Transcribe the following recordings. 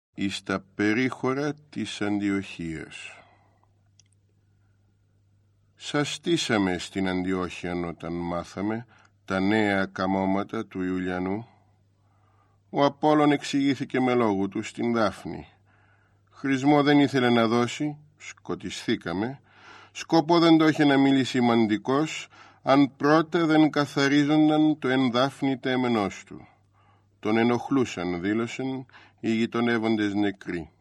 εις τα περίχωρα της Αντιοχίας. Σας στήσαμε στην Αντιόχειαν όταν μάθαμε τα νέα καμώματα του Ιουλιανού. Ο Απόλλων εξηγήθηκε με λόγου του στην Δάφνη. Χρησμό δεν ήθελε να δώσει, σκοτισθήκαμε. Σκοπό δεν το είχε να μείνει σημαντικός, αν πρώτα δεν καθαρίζονταν το εν Δάφνη τέμενός του. Τον ενοχλούσαν, δήλωσαν οι γειτονεύοντες νεκροί.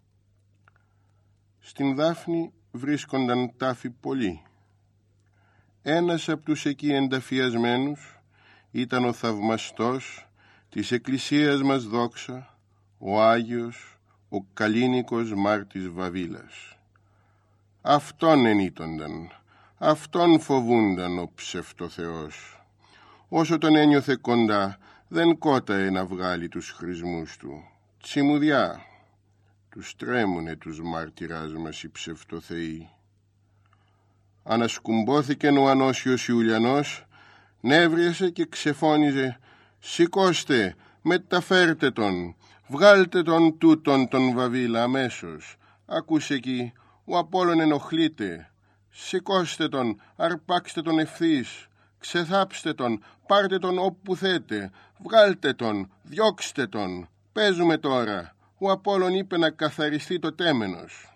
Στην Δάφνη βρίσκονταν τάφοι πολλοί. Ένας από τους εκεί ενταφιασμένους ήταν ο θαυμαστός της Εκκλησίας μας δόξα, ο Άγιος, ο Καλλίνικος Μάρτης Βαβίλας. Αυτόν ενήτονταν, αυτόν φοβούνταν ο ψευτοθεός. Όσο τον ένιωθε κοντά, δεν κόταε να βγάλει τους χρησμούς του. Τσιμουδιά, τους τρέμουνε τους μάρτυράς μας οι ψευτοθεοί. Ανασκουμπόθηκεν ο ανώσιος Ιουλιανός, νεύριασε και ξεφώνιζε «Σηκώστε, μεταφέρτε τον, βγάλτε τον τούτον τον Βαβίλα αμέσως. Ακούσε εκεί, ο Απόλλων ενοχλείται. Σηκώστε τον, αρπάξτε τον ευθύς, ξεθάψτε τον, πάρτε τον όπου θέτε, βγάλτε τον, διώξτε τον, παίζουμε τώρα. Ο Απόλλων είπε να καθαριστεί το τέμενος».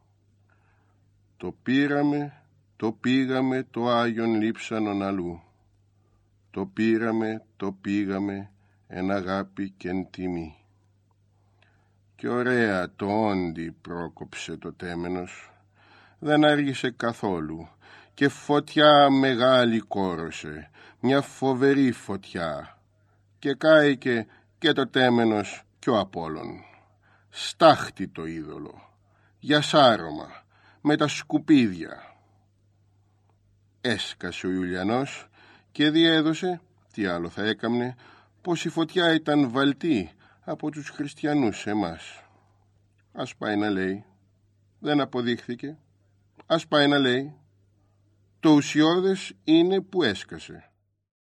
Το πήραμε, το πήγαμε, το Άγιον λείψανον αλλού. Το πήραμε, το πήγαμε, εν αγάπη και εν τιμή. Και ωραία το όντι πρόκοψε το τέμενος. Δεν άργησε καθόλου και φωτιά μεγάλη κόρωσε, μια φοβερή φωτιά. Και κάηκε και το τέμενος κι ο Απόλλων. Στάχτη το είδωλο, για σάρωμα, με τα σκουπίδια. Έσκασε ο Ιουλιανός και διέδωσε, τι άλλο θα έκαμνε, πως η φωτιά ήταν βαλτή από τους χριστιανούς εμάς. Ας πάει να λέει, δεν αποδείχθηκε. Ας πάει να λέει, το ουσιώδες είναι που έσκασε.